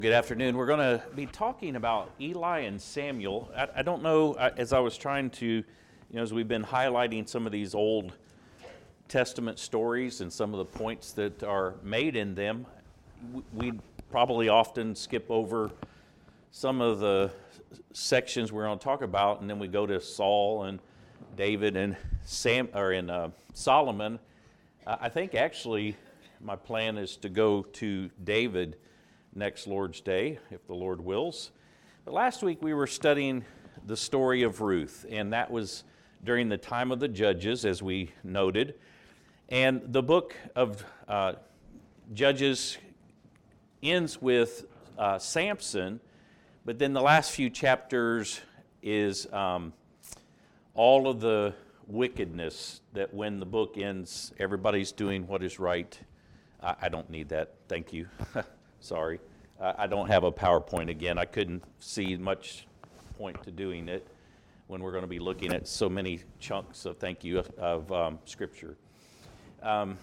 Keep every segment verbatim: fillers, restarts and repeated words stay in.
Good afternoon. We're going to be talking about Eli and Samuel. I, I don't know, I, as I was trying to, you know, as we've been highlighting some of these Old Testament stories and some of the points that are made in them, we probably often skip over some of the sections we're going to talk about, and then we go to Saul and David and Sam or in uh, Solomon. Uh, I think actually my plan is to go to David next Lord's Day, if the Lord wills. But last week we were studying the story of Ruth, and that was during the time of the Judges, as we noted. And the book of uh, Judges ends with uh, Samson, but then the last few chapters is um, all of the wickedness that when the book ends, everybody's doing what is right. I, I don't need that. Thank you. Sorry. Uh, I don't have a PowerPoint again. I couldn't see much point to doing it when we're going to be looking at so many chunks of, thank you, of, of um, Scripture. Um,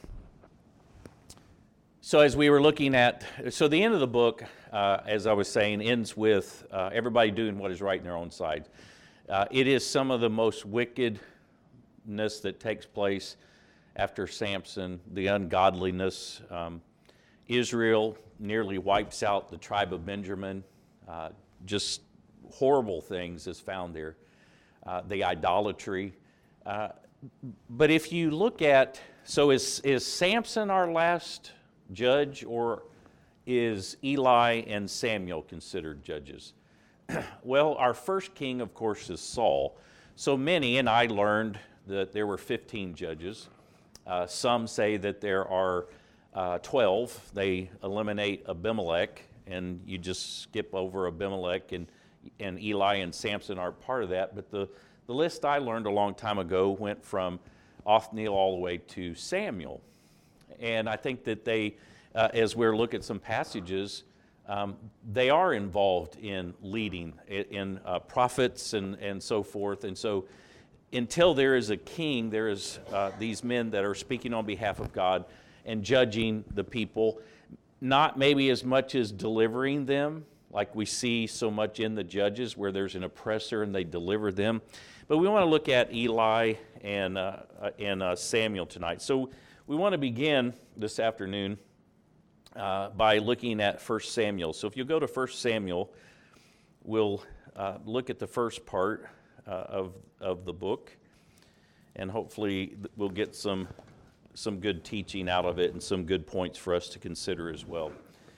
so as we were looking at, so the end of the book, uh, as I was saying, ends with uh, everybody doing what is right in their own side. Uh, it is some of the most wickedness that takes place after Samson, the ungodliness. Um, Israel nearly wipes out the tribe of Benjamin. Uh, just horrible things is found there. Uh, the idolatry. Uh, but if you look at, so is, is Samson our last judge, or is Eli and Samuel considered judges? Well, our first king, of course, is Saul. So many, and I learned that there were fifteen judges. Uh, some say that there are Uh, twelve. They eliminate Abimelech, and you just skip over Abimelech, and and Eli and Samson aren't part of that. But the, the list I learned a long time ago went from Othniel all the way to Samuel. And I think that they, uh, as we're looking at some passages, um, they are involved in leading, in, in uh, prophets and, and so forth. And so until there is a king, there is uh, these men that are speaking on behalf of God and judging the people, not maybe as much as delivering them, like we see so much in the Judges where there's an oppressor and they deliver them. But we want to look at Eli and, uh, and uh, Samuel tonight. So we want to begin this afternoon uh, by looking at First Samuel. So if you go to First Samuel, we'll uh, look at the first part uh, of, of the book, and hopefully we'll get some some good teaching out of it and some good points for us to consider as well.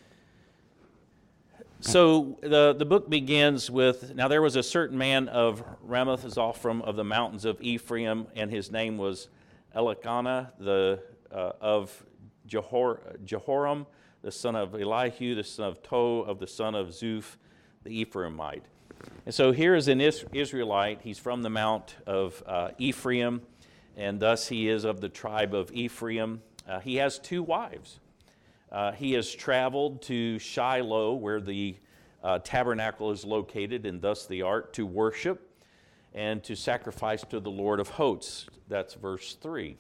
So the, the book begins with, now there was a certain man of Ramathazophim of the mountains of Ephraim, and his name was Elkanah, the uh, of Jehor, Jehoram, the son of Elihu, the son of Toh, of the son of Zuph, the Ephraimite. And so here is an Israelite. He's from the mount of uh, Ephraim, and thus he is of the tribe of Ephraim. Uh, he has two wives. Uh, he has traveled to Shiloh, where the uh, tabernacle is located, and thus the ark, to worship and to sacrifice to the Lord of hosts. That's verse three.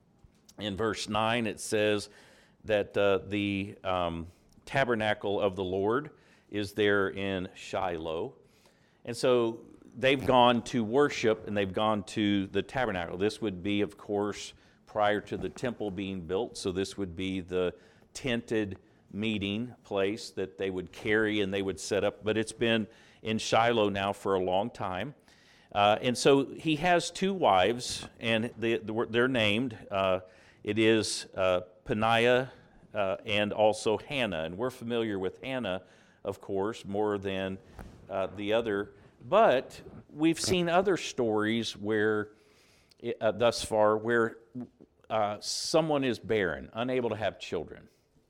In verse nine, it says that uh, the um, tabernacle of the Lord is there in Shiloh. And so they've gone to worship, and they've gone to the tabernacle. This would be, of course, prior to the temple being built, so this would be the tented meeting place that they would carry and they would set up, but it's been in Shiloh now for a long time. Uh, and so he has two wives, and they, they're named. Uh, it is uh, Peninnah uh, and also Hannah, and we're familiar with Hannah, of course, more than uh, the other. But we've seen other stories where, uh, thus far, where uh, someone is barren, unable to have children.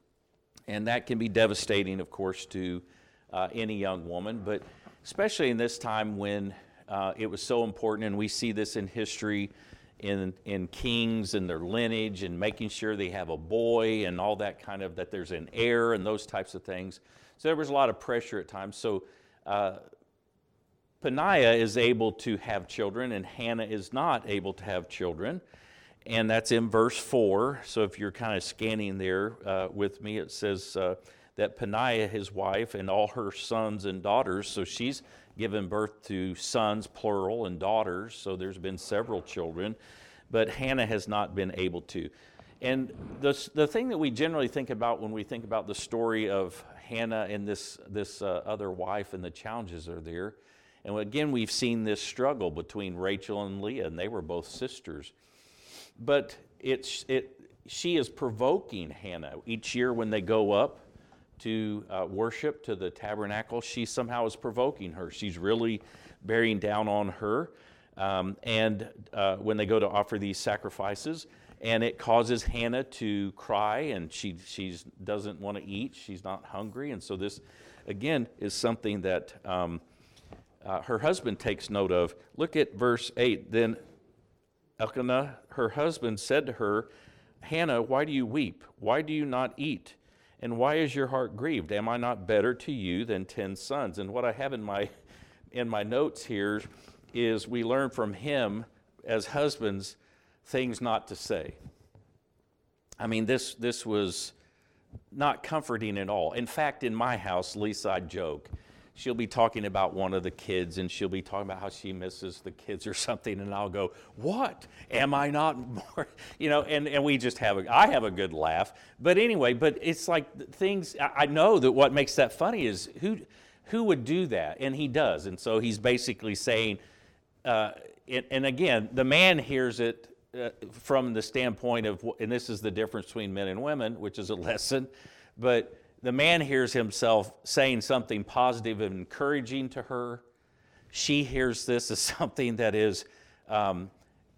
And that can be devastating, of course, to uh, any young woman, but especially in this time when uh, it was so important, and we see this in history, in, in kings and their lineage, and making sure they have a boy and all that kind of, that there's an heir and those types of things. So there was a lot of pressure at times. So uh, Peninnah is able to have children, and Hannah is not able to have children. And that's in verse four. So if you're kind of scanning there uh, with me, it says, uh, that Peninnah, his wife, and all her sons and daughters, so she's given birth to sons, plural, and daughters, so there's been several children, but Hannah has not been able to. And the, the thing that we generally think about when we think about the story of Hannah and this, this uh, other wife and the challenges are there, and again, we've seen this struggle between Rachel and Leah, and they were both sisters. But it's, it, she is provoking Hannah. Each year when they go up to uh, worship to the tabernacle, she somehow is provoking her. She's really bearing down on her. Um, and uh, when they go to offer these sacrifices, and it causes Hannah to cry, and she she doesn't want to eat. She's not hungry. And so this, again, is something that um, uh, her husband takes note of. Look at verse eight. Then Elkanah, her husband, said to her, Hannah, why do you weep? Why do you not eat? And why is your heart grieved? Am I not better to you than ten sons? And what I have in my in my notes here is we learn from him as husbands things not to say. I mean, this this was not comforting at all. In fact, in my house, Lisa, I joke. She'll be talking about one of the kids, and she'll be talking about how she misses the kids or something, and I'll go, what? Am I not more? You know, and, and we just have a, I have a good laugh. But anyway, but it's like things, I know that what makes that funny is who who would do that? And he does. And so he's basically saying, uh, and, and again, the man hears it uh, from the standpoint of, and this is the difference between men and women, which is a lesson, but the man hears himself saying something positive and encouraging to her. She hears this as something that is um,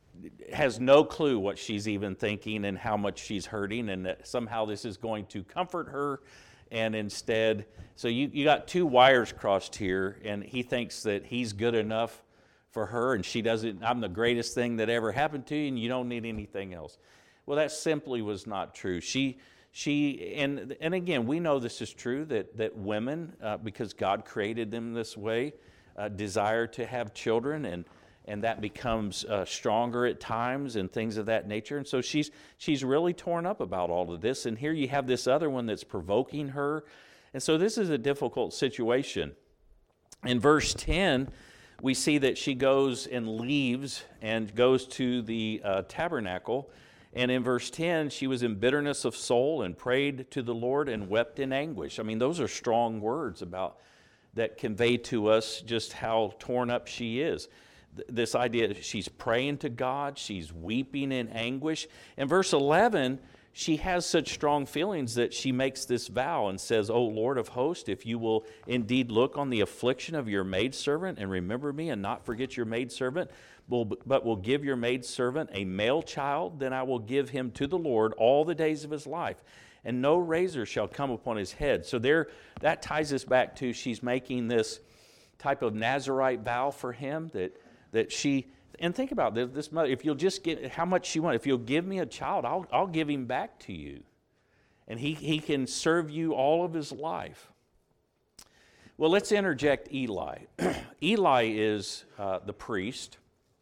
has no clue what she's even thinking and how much she's hurting, and that somehow this is going to comfort her. And instead, so you, you got two wires crossed here, and he thinks that he's good enough for her, and she doesn't, I'm the greatest thing that ever happened to you, and you don't need anything else. Well, that simply was not true. She She, and and again, we know this is true, that, that women, uh, because God created them this way, uh, desire to have children, and, and that becomes uh, stronger at times and things of that nature. And so she's, she's really torn up about all of this. And here you have this other one that's provoking her. And so this is a difficult situation. In verse ten, we see that she goes and leaves and goes to the uh, tabernacle. And in verse ten, she was in bitterness of soul and prayed to the Lord and wept in anguish. I mean, those are strong words about that convey to us just how torn up she is. Th- this idea that she's praying to God, she's weeping in anguish. In verse eleven, she has such strong feelings that she makes this vow and says, O Lord of hosts, if you will indeed look on the affliction of your maidservant and remember me and not forget your maidservant, but will give your maidservant a male child, then I will give him to the Lord all the days of his life, and no razor shall come upon his head. So there, that ties us back to she's making this type of Nazirite vow for him, that that she, and think about this, this mother, if you'll just get how much she wants, if you'll give me a child, I'll I'll give him back to you, and he he can serve you all of his life. Well, let's interject Eli. Eli is uh, the priest.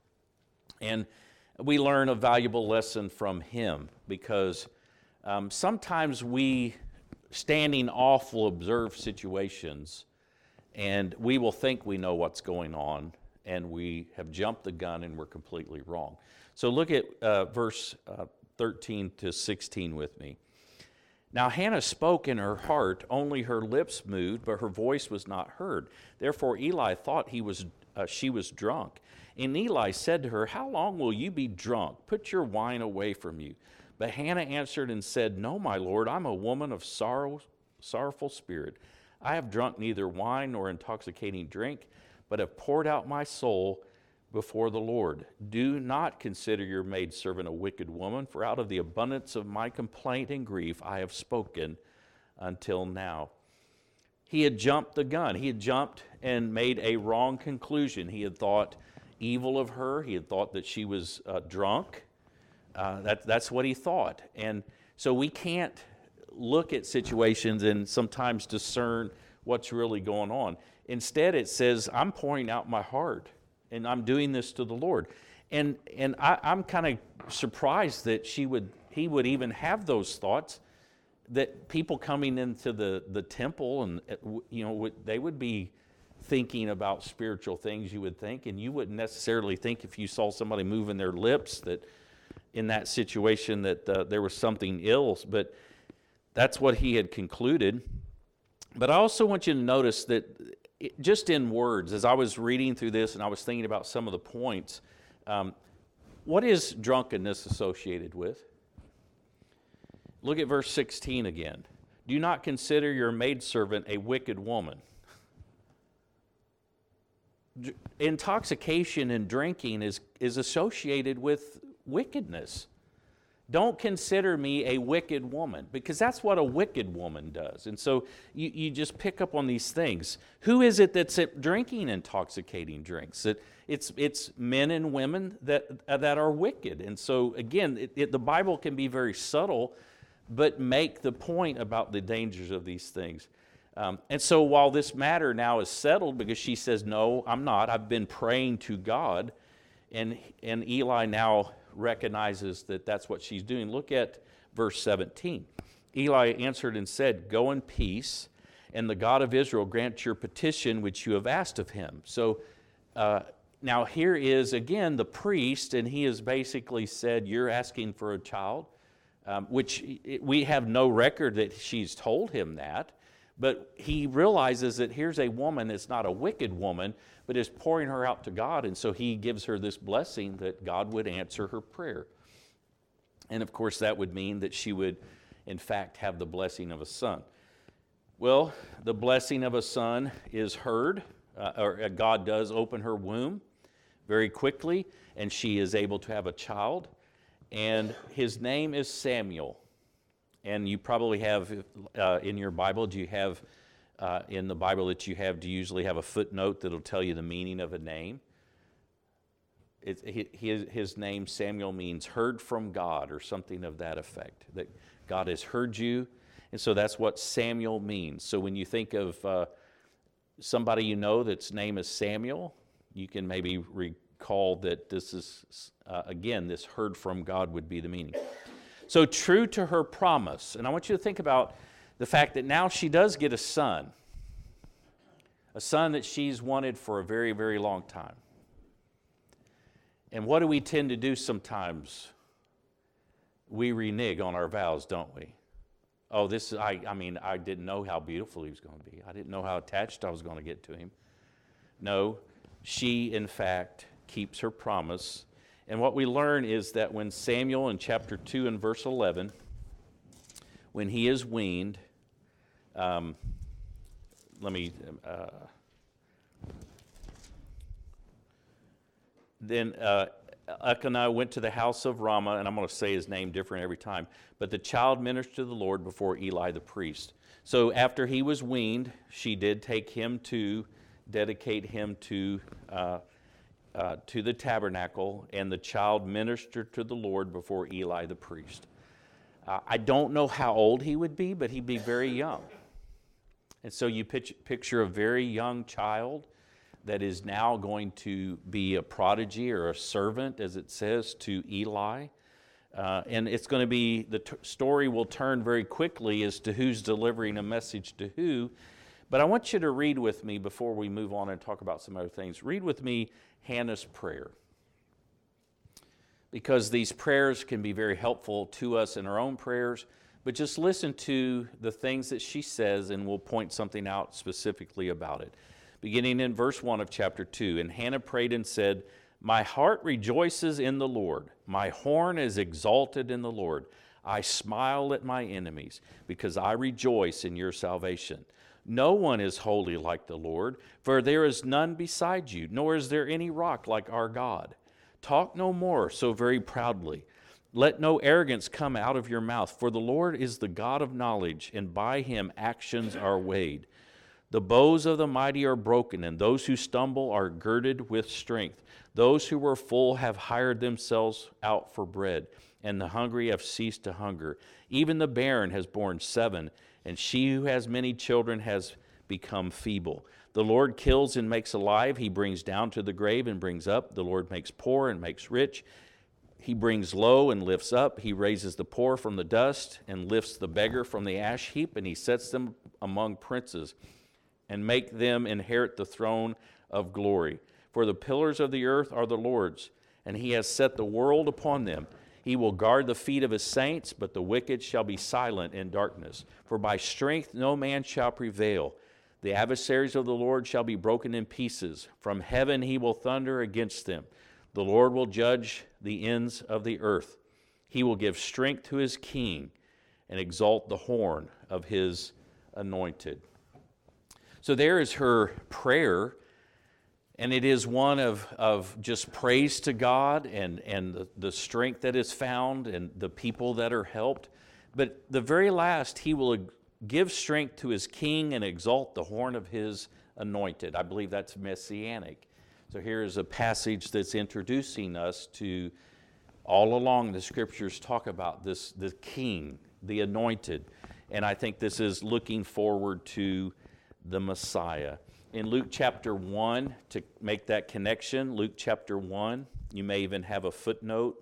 And we learn a valuable lesson from him, because um, sometimes we, standing off, will observe situations, and we will think we know what's going on, and we have jumped the gun and we're completely wrong. So look at uh, verse uh, thirteen to sixteen with me. Now Hannah spoke in her heart, only her lips moved, but her voice was not heard. Therefore Eli thought he was uh, she was drunk. And Eli said to her, how long will you be drunk? Put your wine away from you. But Hannah answered and said, no, my Lord, I'm a woman of sorrow, sorrowful spirit. I have drunk neither wine nor intoxicating drink, but have poured out my soul before the Lord. Do not consider your maidservant a wicked woman, for out of the abundance of my complaint and grief I have spoken until now. He had jumped the gun. He had jumped and made a wrong conclusion. He had thought evil of her. He had thought that she was uh, drunk. Uh, that, that's what he thought. And so we can't look at situations and sometimes discern what's really going on. Instead, it says, I'm pouring out my heart, and I'm doing this to the Lord. And and I, I'm kind of surprised that she would he would even have those thoughts, that people coming into the, the temple, and you know, they would be thinking about spiritual things, you would think, and you wouldn't necessarily think if you saw somebody moving their lips that in that situation that uh, there was something ill, but that's what he had concluded. But I also want you to notice that it, just in words, as I was reading through this and I was thinking about some of the points, um, what is drunkenness associated with? Look at verse sixteen again. Do not consider your maidservant a wicked woman. Intoxication and drinking is, is associated with wickedness. Don't consider me a wicked woman, because that's what a wicked woman does. And so you, you just pick up on these things. Who is it that's drinking intoxicating drinks? It, it's, it's men and women that, uh, that are wicked. And so again, it, it, the Bible can be very subtle, but make the point about the dangers of these things. Um, and so while this matter now is settled, because she says, no, I'm not, I've been praying to God, and, and Eli now recognizes that that's what she's doing. Look at verse seventeen. Eli answered and said, go in peace, and the God of Israel grant your petition which you have asked of him. So uh, now here is again the priest, and he has basically said, you're asking for a child, um, which we have no record that she's told him that, but he realizes that here's a woman that's not a wicked woman, but is pouring her out to God, and so he gives her this blessing that God would answer her prayer. And of course that would mean that she would in fact have the blessing of a son. Well, the blessing of a son is heard, uh, or God does open her womb very quickly, and she is able to have a child, and his name is Samuel. And you probably have uh, in your Bible, do you have Uh, in the Bible that you have, do you usually have a footnote that'll tell you the meaning of a name? It, his, his name, Samuel, means heard from God, or something of that effect, that God has heard you, and so that's what Samuel means. So when you think of uh, somebody you know that's name is Samuel, you can maybe recall that this is, uh, again, this heard from God would be the meaning. So true to her promise, and I want you to think about the fact that now she does get a son, a son that she's wanted for a very, very long time. And what do we tend to do sometimes? We renege on our vows, don't we? Oh, this is, I, I mean, I didn't know how beautiful he was going to be. I didn't know how attached I was going to get to him. No, she, in fact, keeps her promise. And what we learn is that when Samuel, in chapter two and verse eleven, when he is weaned, um, let me, uh, then uh, Elkanah went to the house of Ramah, and I'm going to say his name different every time, but the child ministered to the Lord before Eli the priest. So after he was weaned, she did take him to dedicate him to, uh, uh, to the tabernacle, and the child ministered to the Lord before Eli the priest. Uh, I don't know how old he would be, but he'd be very young. And so you pitch, picture a very young child that is now going to be a prodigy or a servant, as it says, to Eli. Uh, and it's going to be, the t- story will turn very quickly as to who's delivering a message to who. But I want you to read with me before we move on and talk about some other things. Read with me Hannah's prayer, because these prayers can be very helpful to us in our own prayers, but just listen to the things that she says, and we'll point something out specifically about it. Beginning in verse one of chapter two, and Hannah prayed and said, my heart rejoices in the Lord. My horn is exalted in the Lord. I smile at my enemies, because I rejoice in your salvation. No one is holy like the Lord, for there is none beside you, nor is there any rock like our God. Talk no more so very proudly. Let no arrogance come out of your mouth, for the Lord is the God of knowledge, and by him actions are weighed. The bows of the mighty are broken, and those who stumble are girded with strength. Those who were full have hired themselves out for bread, and the hungry have ceased to hunger. Even the barren has borne seven, and she who has many children has become feeble. The Lord kills and makes alive. He brings down to the grave and brings up. The Lord makes poor and makes rich. He brings low and lifts up. He raises the poor from the dust and lifts the beggar from the ash heap, and he sets them among princes and make them inherit the throne of glory. For the pillars of the earth are the Lord's, and he has set the world upon them. He will guard the feet of his saints, but the wicked shall be silent in darkness. For by strength no man shall prevail. The adversaries of the Lord shall be broken in pieces. From heaven he will thunder against them. The Lord will judge the ends of the earth. He will give strength to his king and exalt the horn of his anointed. So there is her prayer, and it is one of, of just praise to God and, and the, the strength that is found and the people that are helped. But the very last, he will give strength to his king and exalt the horn of his anointed. I believe that's messianic. So here is a passage that's introducing us to, all along the scriptures talk about this, the king, the anointed. And I think this is looking forward to the Messiah. In Luke chapter one, to make that connection, Luke chapter one, you may even have a footnote.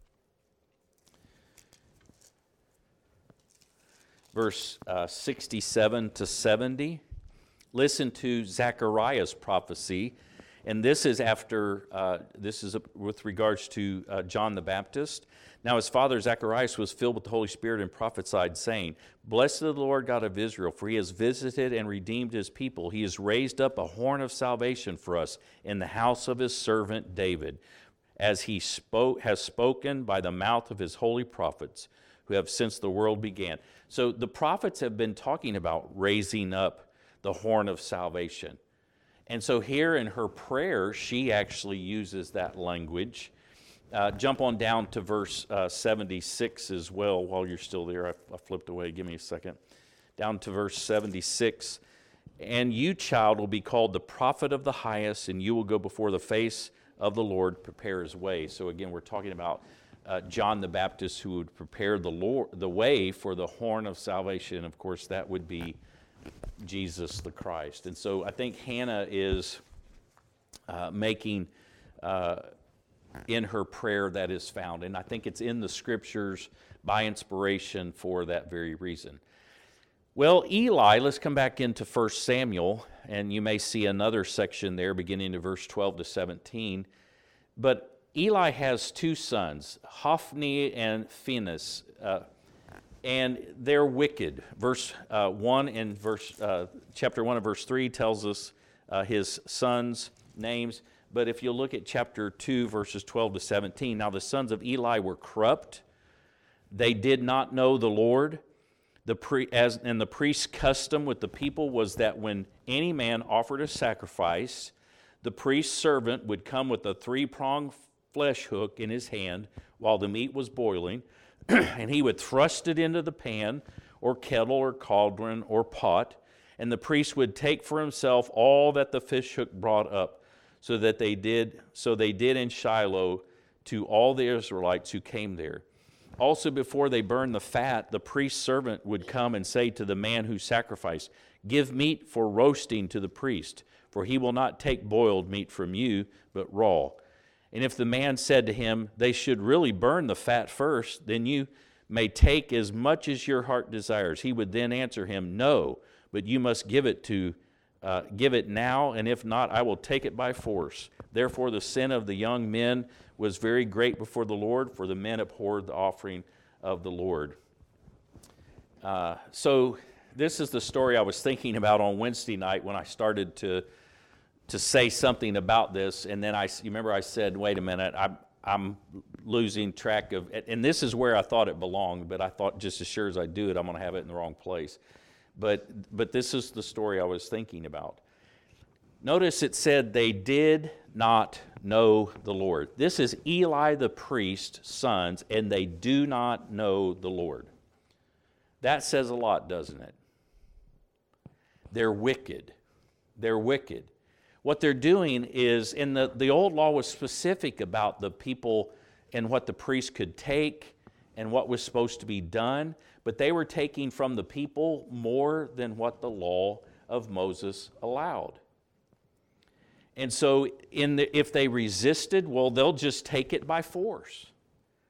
Verse uh, sixty-seven to seventy. Listen to Zechariah's prophecy. And this is after, uh, this is with regards to uh, John the Baptist. Now his father Zacharias was filled with the Holy Spirit and prophesied, saying, Blessed is the Lord God of Israel, for he has visited and redeemed his people. He has raised up a horn of salvation for us in the house of his servant David, as he spoke, has spoken by the mouth of his holy prophets, who have since the world began. So the prophets have been talking about raising up the horn of salvation. And so here in her prayer, she actually uses that language. Uh, jump on down to verse uh, seventy-six as well while you're still there. I, I flipped away. Give me a second. Down to verse seventy-six. And you, child, will be called the prophet of the highest, and you will go before the face of the Lord, prepare his way. So again, we're talking about uh, John the Baptist, who would prepare the Lord, the way for the horn of salvation. Of course, that would be Jesus the Christ. And so I think Hannah is uh, making uh, in her prayer that is found. And I think it's in the scriptures by inspiration for that very reason. Well, Eli, let's come back into First Samuel, and you may see another section there beginning in verse twelve to seventeen. But Eli has two sons, Hophni and Phinehas. Uh, And they're wicked. Verse uh, one and verse uh, chapter one and verse three tells us uh, his sons' names. But if you look at chapter two, verses twelve to seventeen, now the sons of Eli were corrupt. They did not know the Lord. The pre, as and the priest's custom with the people was that when any man offered a sacrifice, the priest's servant would come with a three-pronged flesh hook in his hand while the meat was boiling. And he would thrust it into the pan or kettle or cauldron or pot, and the priest would take for himself all that the fish hook brought up, so that they did so they did in Shiloh to all the Israelites who came there. Also before they burned the fat, the priest's servant would come and say to the man who sacrificed, Give meat for roasting to the priest, for he will not take boiled meat from you, but raw. And if the man said to him, They should really burn the fat first, then you may take as much as your heart desires. He would then answer him, No, but you must give it to uh, give it now, and if not, I will take it by force. Therefore the sin of the young men was very great before the Lord, for the men abhorred the offering of the Lord. Uh, so this is the story I was thinking about on Wednesday night when I started to to say something about this, and then I, you remember I said, wait a minute, I'm, I'm losing track of, and this is where I thought it belonged, but I thought just as sure as I do it, I'm going to have it in the wrong place. But, but this is the story I was thinking about. Notice it said they did not know the Lord. This is Eli the priest's sons, and they do not know the Lord. That says a lot, doesn't it? They're wicked. They're wicked. What they're doing is, in the, the old law was specific about the people and what the priest could take and what was supposed to be done, but they were taking from the people more than what the law of Moses allowed. And so in the, if they resisted, well, they'll just take it by force.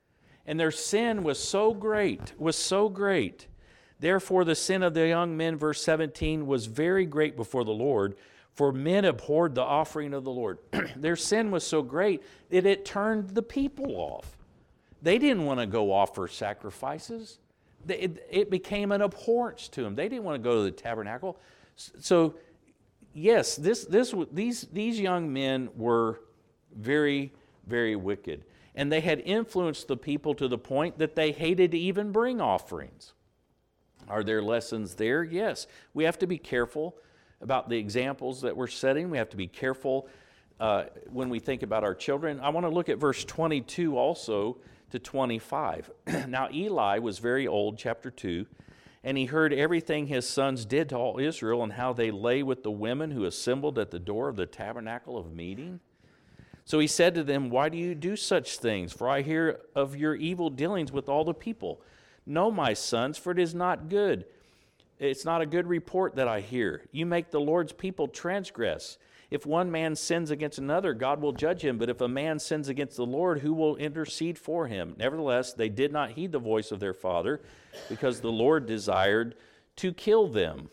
And their sin was so great, was so great. Therefore the sin of the young men, verse seventeen, was very great before the Lord, for men abhorred the offering of the Lord. Their sin was so great that it turned the people off. They didn't want to go offer sacrifices. It, it became an abhorrence to them. They didn't want to go to the tabernacle. So, yes, this, this, these, these young men were very, very wicked. And they had influenced the people to the point that they hated to even bring offerings. Are there lessons there? Yes. We have to be careful about the examples that we're setting. We have to be careful uh, when we think about our children. I want to look at verse twenty-two also to twenty-five. Now Eli was very old, chapter two, and he heard everything his sons did to all Israel and how they lay with the women who assembled at the door of the tabernacle of meeting. So he said to them, why do you do such things? For I hear of your evil dealings with all the people. No, my sons, for it is not good. It's not a good report that I hear. You make the Lord's people transgress. If one man sins against another, God will judge him. But if a man sins against the Lord, who will intercede for him? Nevertheless, they did not heed the voice of their father, because the Lord desired to kill them.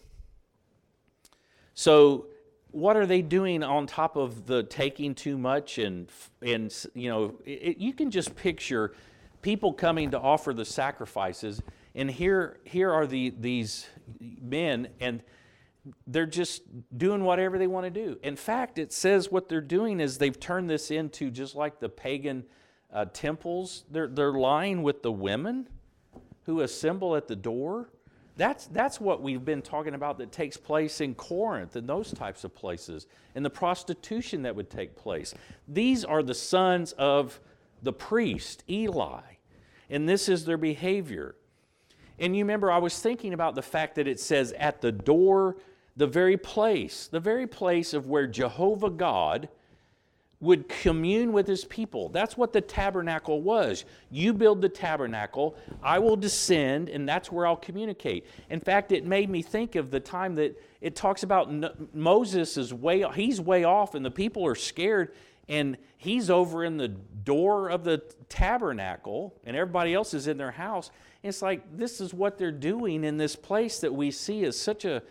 So, what are they doing on top of the taking too much? And, and you know, it, you can just picture people coming to offer the sacrifices, and here, here are the, these men, and they're just doing whatever they want to do. In fact, it says what they're doing is they've turned this into just like the pagan uh, temples. They're, they're lying with the women who assemble at the door. That's, that's what we've been talking about that takes place in Corinth and those types of places, and the prostitution that would take place. These are the sons of the priest, Eli, and this is their behavior. And you remember, I was thinking about the fact that it says at the door, the very place, the very place of where Jehovah God would commune with his people. That's what the tabernacle was. You build the tabernacle, I will descend, and that's where I'll communicate. In fact, it made me think of the time that it talks about Moses is way, he's way off, and the people are scared, and he's over in the door of the tabernacle, and everybody else is in their house. It's like this is what they're doing in this place that we see as such a,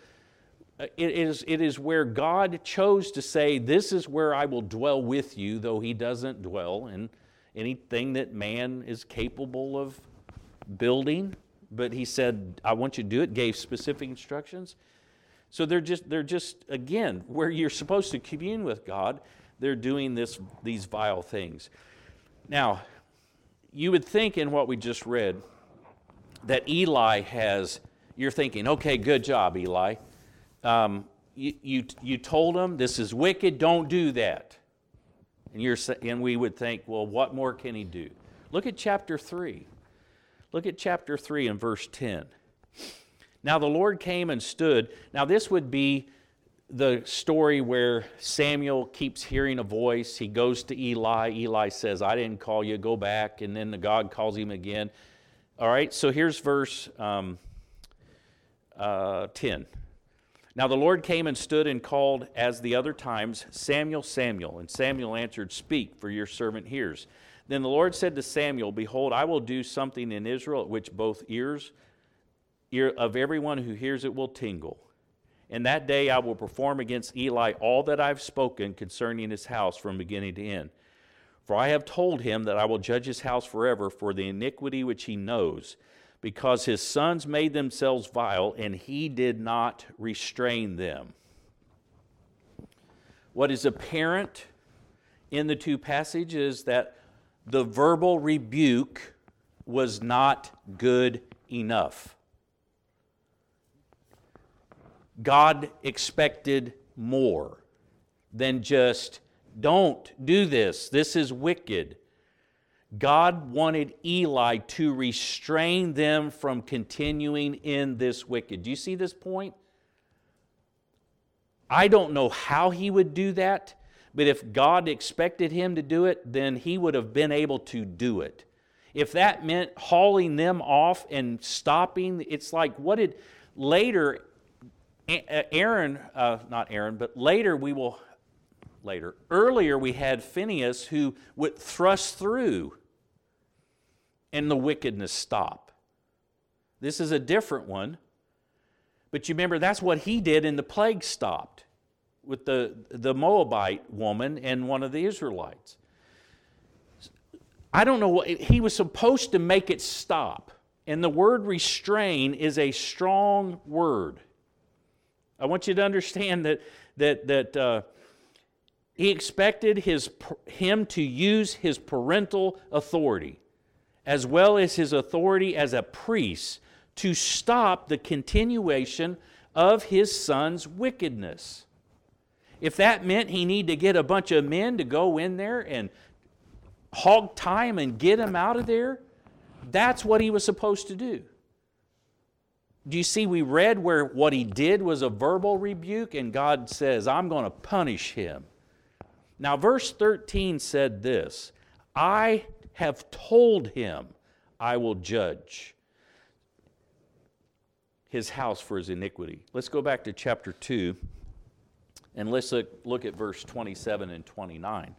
it is, it is where God chose to say, this is where I will dwell with you, though he doesn't dwell in anything that man is capable of building. But he said, I want you to do it, gave specific instructions. So they're just, they're just again, where you're supposed to commune with God, they're doing this, these vile things. Now, you would think in what we just read that Eli has, you're thinking, okay, good job, Eli. Um, you, you, you told him this is wicked, don't do that. And, you're, and we would think, well, what more can he do? Look at chapter three. Look at chapter three and verse ten. Now the Lord came and stood. Now this would be the story where Samuel keeps hearing a voice. He goes to Eli. Eli says, I didn't call you, go back. And then the God calls him again. All right, so here's verse um, uh, ten. Now the Lord came and stood and called as the other times, Samuel, Samuel. And Samuel answered, speak, for your servant hears. Then the Lord said to Samuel, behold, I will do something in Israel at which both ears ear of everyone who hears it will tingle. And that day I will perform against Eli all that I've spoken concerning his house from beginning to end. For I have told him that I will judge his house forever for the iniquity which he knows, because his sons made themselves vile, and he did not restrain them. What is apparent in the two passages is that the verbal rebuke was not good enough. God expected more than just, don't do this, this is wicked. God wanted Eli to restrain them from continuing in this wicked. Do you see this point? I don't know how he would do that, but if God expected him to do it, then he would have been able to do it. If that meant hauling them off and stopping, it's like what did later Aaron, uh, not Aaron, but later we will, later, earlier we had Phinehas who would thrust through and the wickedness stop. This is a different one. But you remember, that's what he did, and the plague stopped with the, the Moabite woman and one of the Israelites. I don't know what, he was supposed to make it stop. And the word restrain is a strong word. I want you to understand that, that, that uh, he expected his, him to use his parental authority, as well as his authority as a priest, to stop the continuation of his son's wickedness. If that meant he needed to get a bunch of men to go in there and hog tie him and get him out of there, that's what he was supposed to do. Do you see, we read where what he did was a verbal rebuke, and God says, I'm going to punish him. Now, verse thirteen said this, I have told him I will judge his house for his iniquity. Let's go back to chapter two, and let's look, look at verse twenty-seven and twenty-nine.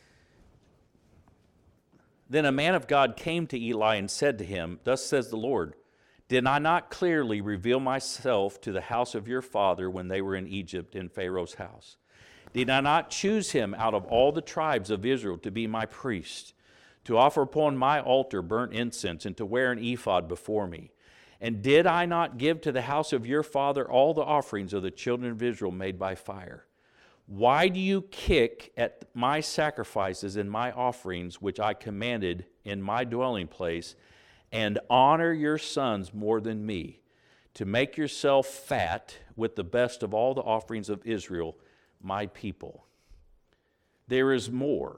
Then a man of God came to Eli and said to him, Thus says the Lord, Did I not clearly reveal myself to the house of your father when they were in Egypt in Pharaoh's house? Did I not choose him out of all the tribes of Israel to be my priest, to offer upon my altar burnt incense, and to wear an ephod before me? And did I not give to the house of your father all the offerings of the children of Israel made by fire? Why do you kick at my sacrifices and my offerings, which I commanded in my dwelling place, and honor your sons more than me, to make yourself fat with the best of all the offerings of Israel, my people? There is more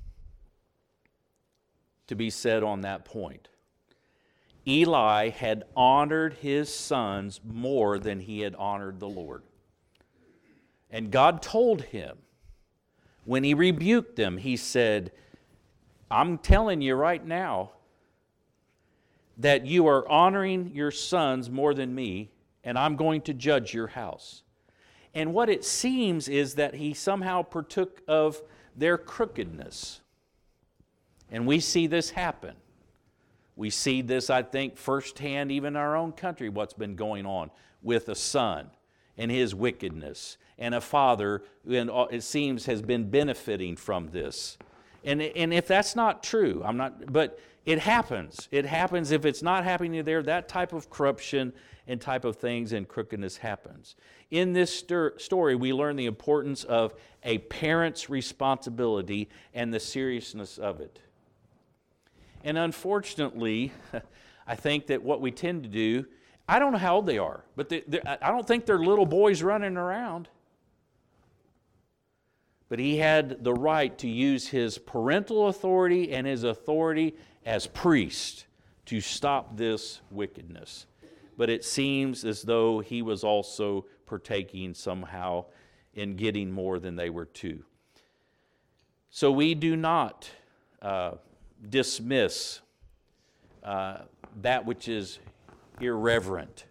to be said on that point. Eli had honored his sons more than he had honored the Lord. And God told him, when he rebuked them, he said, I'm telling you right now that you are honoring your sons more than me, and I'm going to judge your house. And what it seems is that he somehow partook of their crookedness. And we see this happen. We see this, I think, firsthand, even in our own country, what's been going on with a son and his wickedness, and a father who, it seems, has been benefiting from this. And, and if that's not true, I'm not, but it happens. It happens. If it's not happening there, that type of corruption and type of things and crookedness happens. In this stir, story, we learn the importance of a parent's responsibility and the seriousness of it. And unfortunately, I think that what we tend to do, I don't know how old they are, but they, I don't think they're little boys running around. But he had the right to use his parental authority and his authority as priest to stop this wickedness. But it seems as though he was also partaking somehow in getting more than they were to. So we do not uh, dismiss uh, that which is irreverent.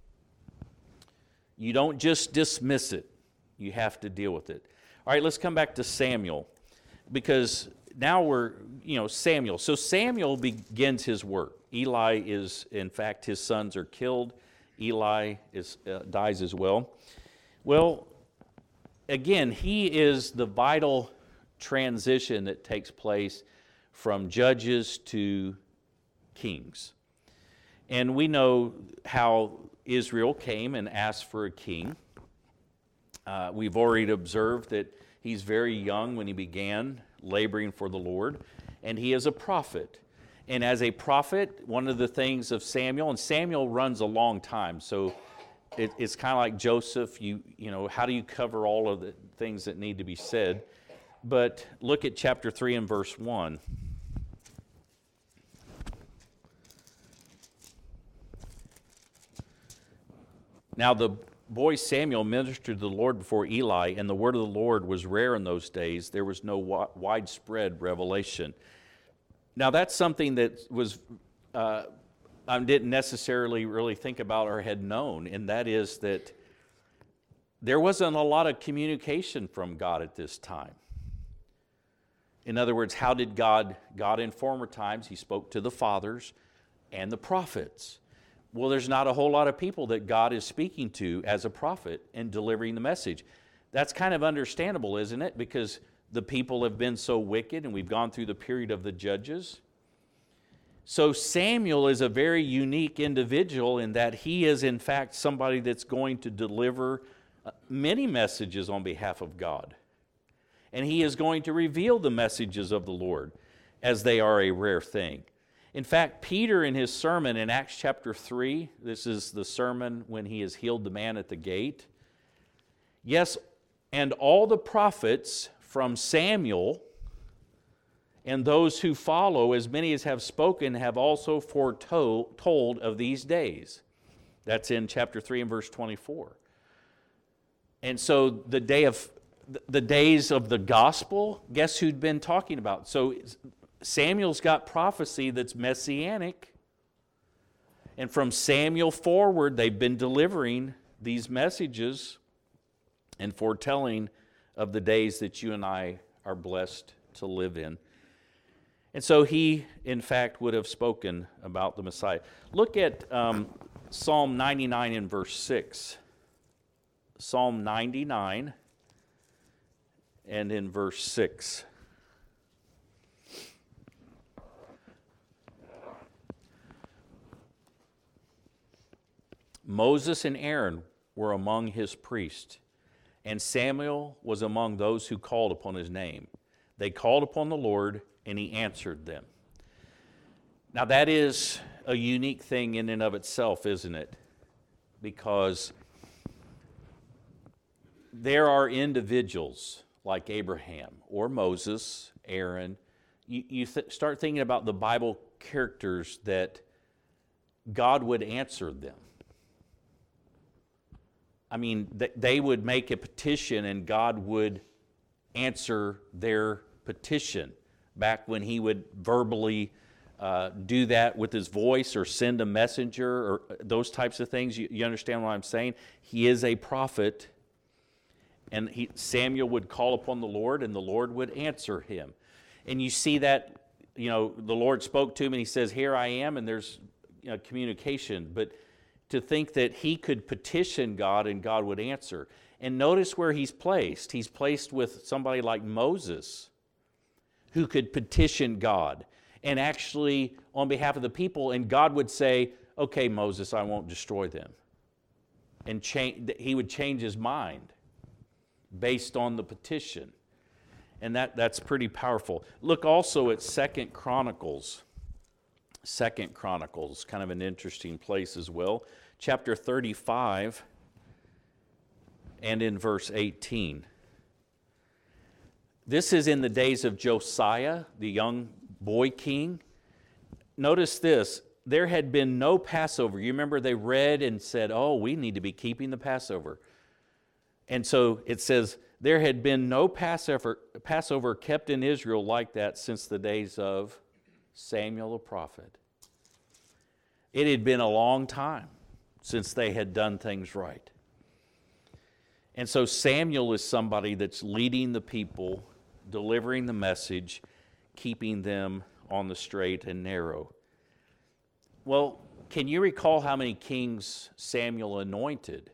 You don't just dismiss it. You have to deal with it. All right, let's come back to Samuel, because now we're, you know, Samuel. So Samuel begins his work. Eli is, in fact, his sons are killed. Eli is uh, dies as well. Well, again, he is the vital transition that takes place from judges to kings. And we know how Israel came and asked for a king. Uh, we've already observed that he's very young when he began laboring for the Lord, and he is a prophet. And as a prophet, one of the things of Samuel, and Samuel runs a long time, so it, it's kind of like Joseph. You, you know, how do you cover all of the things that need to be said? But look at chapter three and verse one. Now the boy Samuel ministered to the Lord before Eli, and the word of the Lord was rare in those days. There was no wi- widespread revelation. Now that's something that was uh, I didn't necessarily really think about or had known, and that is that there wasn't a lot of communication from God at this time. In other words, how did God, God in former times, he spoke to the fathers and the prophets. Well, there's not a whole lot of people that God is speaking to as a prophet and delivering the message. That's kind of understandable, isn't it? Because the people have been so wicked and we've gone through the period of the judges. So Samuel is a very unique individual in that he is in fact somebody that's going to deliver many messages on behalf of God. And he is going to reveal the messages of the Lord as they are a rare thing. In fact, Peter in his sermon in Acts chapter three, this is the sermon when he has healed the man at the gate. Yes, and all the prophets from Samuel and those who follow, as many as have spoken, have also foretold told of these days. That's in chapter three and verse twenty-four. And so the day of the days of the gospel, guess who'd been talking about? So Samuel's got prophecy that's messianic. And from Samuel forward, they've been delivering these messages and foretelling of the days that you and I are blessed to live in. And so he, in fact, would have spoken about the Messiah. Look at um, Psalm ninety-nine in verse six. Psalm ninety-nine and in verse six. Moses and Aaron were among his priests, and Samuel was among those who called upon his name. They called upon the Lord, and he answered them. Now that is a unique thing in and of itself, isn't it? Because there are individuals like Abraham or Moses, Aaron. You, you th- start thinking about the Bible characters that God would answer them. I mean, th- they would make a petition and God would answer their petition. Back when he would verbally uh, do that with his voice or send a messenger or those types of things. You, you understand what I'm saying? He is a prophet, and he, Samuel would call upon the Lord, and the Lord would answer him. And you see that, you know, the Lord spoke to him, and he says, "Here I am," and there's, you know, communication. But to think that he could petition God and God would answer. And notice where he's placed. He's placed with somebody like Moses, who could petition God and actually on behalf of the people, and God would say, "Okay, Moses, I won't destroy them." And change, he would change his mind based on the petition. And that, that's pretty powerful. Look also at Second Chronicles. Second Chronicles, kind of an interesting place as well. Chapter thirty-five and in verse eighteen. This is in the days of Josiah, the young boy king. Notice this, there had been no Passover. You remember they read and said, oh, we need to be keeping the Passover. And so it says, there had been no Passover, Passover kept in Israel like that since the days of Samuel the prophet. It had been a long time since they had done things right. And so Samuel is somebody that's leading the people, delivering the message, keeping them on the straight and narrow. Well, can you recall how many kings Samuel anointed?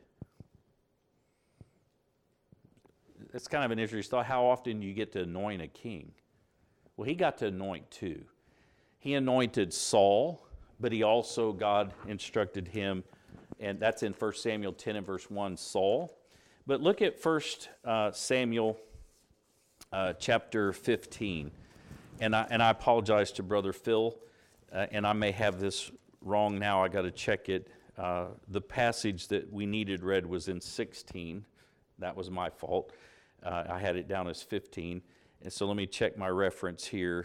That's kind of an interesting thought. How often do you get to anoint a king? Well, he got to anoint two. He anointed Saul, but he also, God instructed him, and that's in First Samuel ten and verse one, Saul. But look at First uh, Samuel uh, chapter fifteen. And I, and I apologize to Brother Phil, uh, and I may have this wrong now. I got to check it. Uh, the passage that we needed read was in sixteen. That was my fault. Uh, I had it down as fifteen. And so let me check my reference here.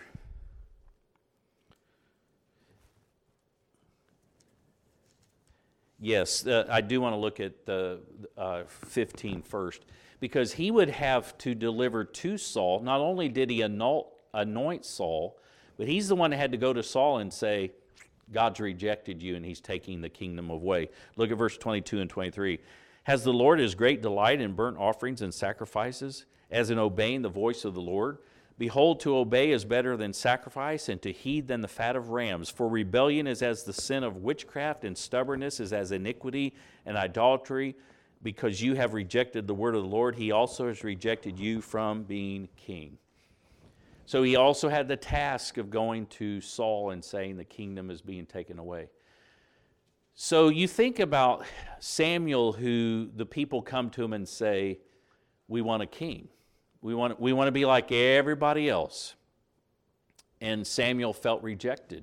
Yes, uh, I do want to look at the uh, fifteen first, because he would have to deliver to Saul. Not only did he annul, anoint Saul, but he's the one that had to go to Saul and say, God's rejected you and he's taking the kingdom away. Look at verse twenty-two and twenty-three. Has the Lord his great delight in burnt offerings and sacrifices, as in obeying the voice of the Lord? Behold, to obey is better than sacrifice, and to heed than the fat of rams. For rebellion is as the sin of witchcraft, and stubbornness is as iniquity and idolatry. Because you have rejected the word of the Lord, he also has rejected you from being king. So he also had the task of going to Saul and saying the kingdom is being taken away. So you think about Samuel, who the people come to him and say, we want a king. We want, we want to be like everybody else. And Samuel felt rejected.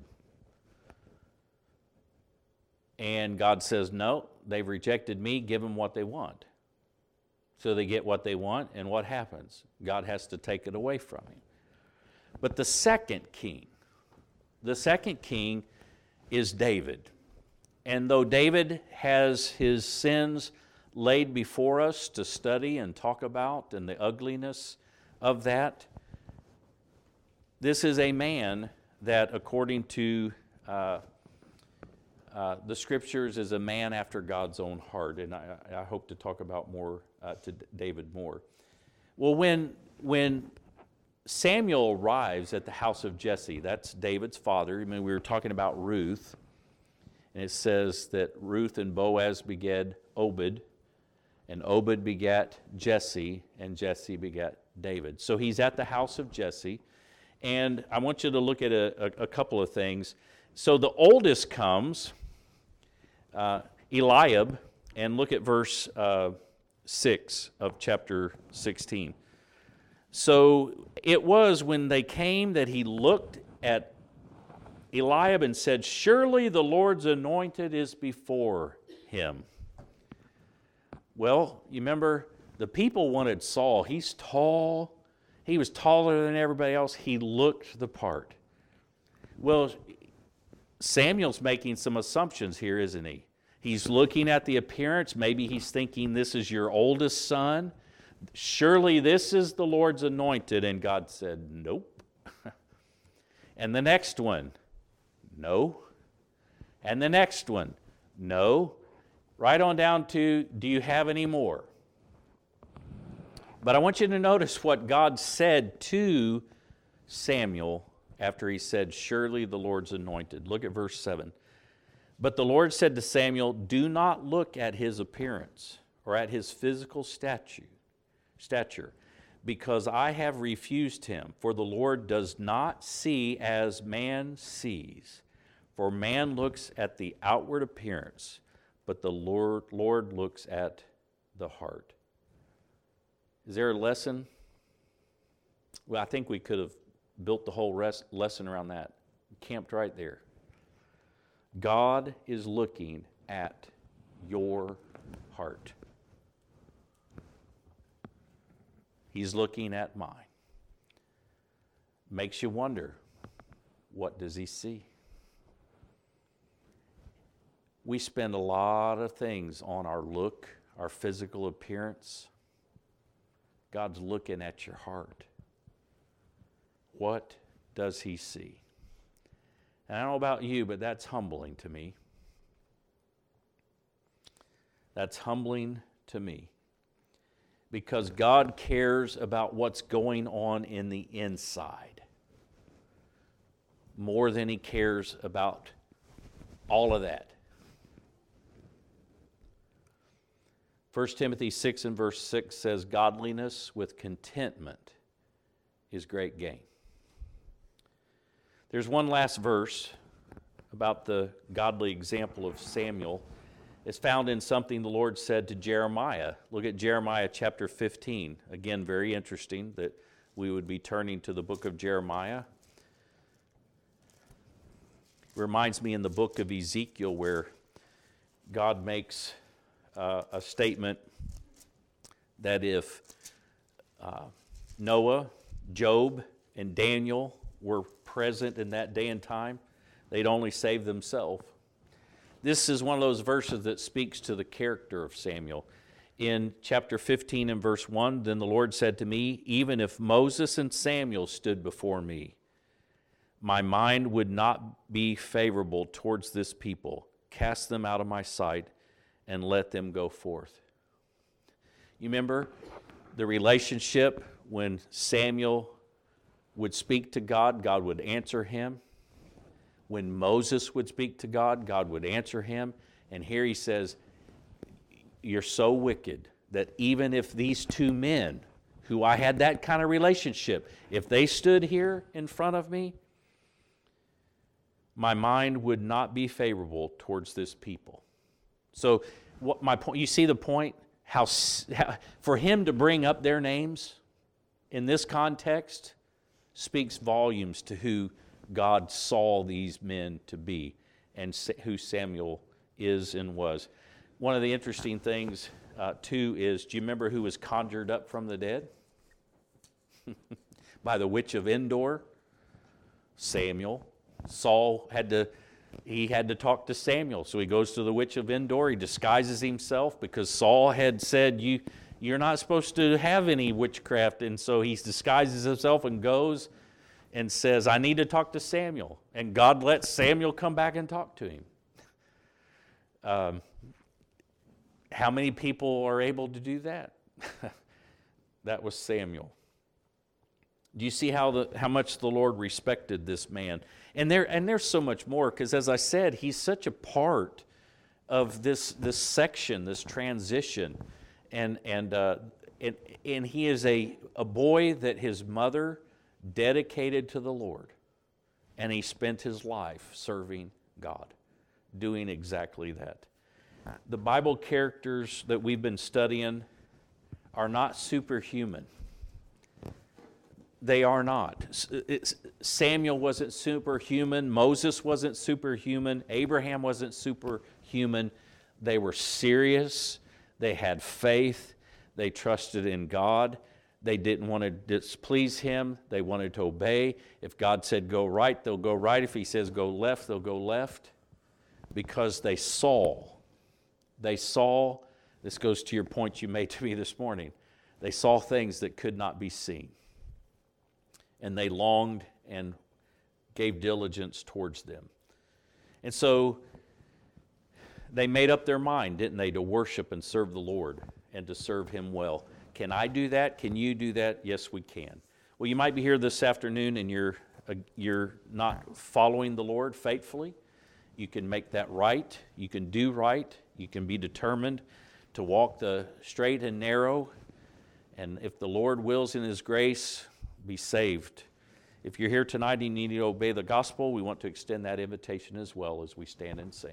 And God says, no, they've rejected me, give them what they want. So they get what they want, and what happens? God has to take it away from him. But the second king, the second king is David. And though David has his sins laid before us to study and talk about, and the ugliness of that, this is a man that, according to uh, uh, the Scriptures, is a man after God's own heart. And I, I hope to talk about more uh, to David more. Well, when when Samuel arrives at the house of Jesse, that's David's father. I mean, we were talking about Ruth, and it says that Ruth and Boaz begat Obed, and Obed begat Jesse, and Jesse begat David. So he's at the house of Jesse, and I want you to look at a, a, a couple of things. So the oldest comes, uh, Eliab, and look at verse uh, six of chapter sixteen. So it was when they came that he looked at Eliab and said, surely the Lord's anointed is before him. Well, you remember, the people wanted Saul. He's tall. He was taller than everybody else. He looked the part. Well, Samuel's making some assumptions here, isn't he? He's looking at the appearance. Maybe he's thinking, this is your oldest son. Surely this is the Lord's anointed. And God said, nope. And the next one, no. And the next one, no. Right on down to, do you have any more? But I want you to notice what God said to Samuel after he said, surely the Lord's anointed. Look at verse seven. But the Lord said to Samuel, do not look at his appearance or at his physical stature, stature, because I have refused him. For the Lord does not see as man sees. For man looks at the outward appearance, but the Lord, Lord looks at the heart. Is there a lesson? Well, I think we could have built the whole rest, lesson around that. Camped right there. God is looking at your heart. He's looking at mine. Makes you wonder, what does he see? We spend a lot of things on our look, our physical appearance. God's looking at your heart. What does he see? And I don't know about you, but that's humbling to me. That's humbling to me. Because God cares about what's going on in the inside more than he cares about all of that. First Timothy six and verse six says, godliness with contentment is great gain. There's one last verse about the godly example of Samuel. It's found in something the Lord said to Jeremiah. Look at Jeremiah chapter fifteen. Again, very interesting that we would be turning to the book of Jeremiah. It reminds me in the book of Ezekiel where God makes uh, a statement that if uh, Noah, Job, and Daniel were present in that day and time, they'd only save themselves. This is one of those verses that speaks to the character of Samuel. In chapter fifteen and verse one, then the Lord said to me, even if Moses and Samuel stood before me, my mind would not be favorable towards this people. Cast them out of my sight and let them go forth. You remember the relationship when Samuel would speak to God, God would answer him. When Moses would speak to God, God would answer him. And here he says, you're so wicked that even if these two men, who I had that kind of relationship, if they stood here in front of me, my mind would not be favorable towards this people. So what my point, you see the point? How, how for him to bring up their names in this context speaks volumes to who God saw these men to be and who Samuel is and was. One of the interesting things, uh, too, is, do you remember who was conjured up from the dead? By the witch of Endor? Samuel. Saul had to, he had to talk to Samuel, so he goes to the witch of Endor. He disguises himself because Saul had said, you, you're not supposed to have any witchcraft, and so he disguises himself and goes and says, I need to talk to Samuel. And God lets Samuel come back and talk to him. Um, how many people are able to do that? That was Samuel. Do you see how the how much the Lord respected this man? And there and there's so much more, because as I said, he's such a part of this this section, this transition, and and uh, and, and he is a a boy that his mother dedicated to the Lord, and he spent his life serving God, doing exactly that. The Bible characters that we've been studying are not superhuman. They are not. It's, Samuel wasn't superhuman. Moses wasn't superhuman. Abraham wasn't superhuman. They were serious. They had faith. They trusted in God. They didn't want to displease him. They wanted to obey. If God said go right, they'll go right. If he says go left, they'll go left. Because they saw. They saw, this goes to your point you made to me this morning, they saw things that could not be seen. And they longed and gave diligence towards them. And so they made up their mind, didn't they, to worship and serve the Lord and to serve him well. Can I do that? Can you do that? Yes, we can. Well, you might be here this afternoon and you're, uh, you're not following the Lord faithfully. You can make that right. You can do right. You can be determined to walk the straight and narrow. And if the Lord wills in his grace, be saved. If you're here tonight and you need to obey the gospel, we want to extend that invitation as well as we stand and sing.